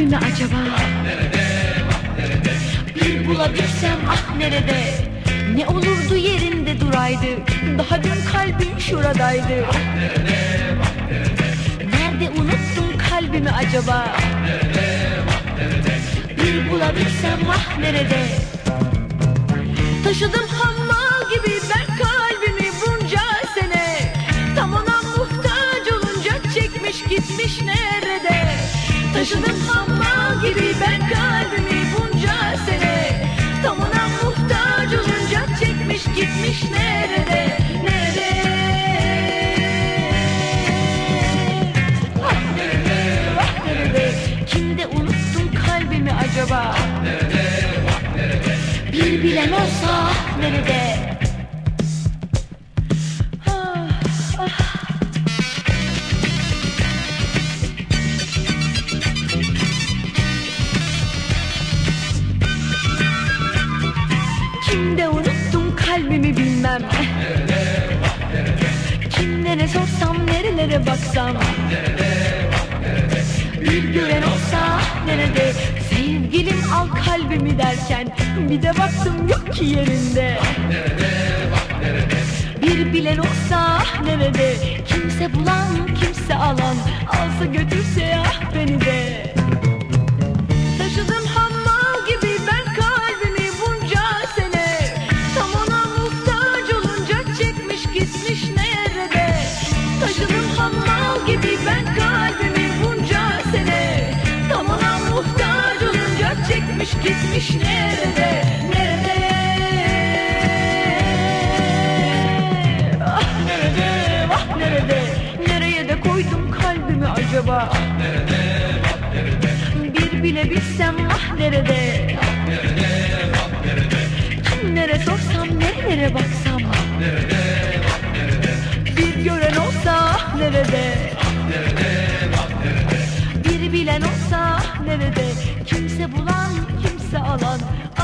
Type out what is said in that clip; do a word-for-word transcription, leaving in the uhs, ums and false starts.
kalbimi acaba? Bir bulabilsem ah nerede? Ne olurdu yerinde duraydı. Daha dün kalbim şuradaydı. Nerede unuttun kalbimi acaba? Bir bulabilsem ah nerede? Taşıdım hammal gibi ben kalbimi bunca sene. Tam ona muhtaç olunca çekmiş gitmiş nerede? Taşıdım hammal gibi ben kalbimi bunca sene. Tam ona muhtaç olunca çekmiş gitmiş nerede? Nerede? Ah nerede? Ah nerede? Kimde unuttun kalbimi acaba? Bir bilen olsa ah nerede? Ah, ah. Kimde unuttum kalbimi bilmem. Kimlere sorsam nerelere baksam. Bir gören olsa nerede? Sevgilim al kalbimi derken bir de baktım yok ki yerinde. Bir bilen olsa nerede? Kimse bulan kimse alan, alsa götürse ah beni de. Taşıdım hammal gibi ben kalbimi bunca sene. Tam ona muhtaç olunca çekmiş gitmiş nerede? Taşıdım hammal gibi ben kalbimi bunca sene. Tam ona muhtaç olunca çekmiş gitmiş nerede? Nerede? Ah nerede? Ah nerede? Nereye de koydum kalbimi acaba? Bir bile bilsem ah nerede? Kimlere sorsam nerelere baksam. Bir gören olsa ah nerede? Bir bilen olsa ah nerede? Kimse bulan kimse alan,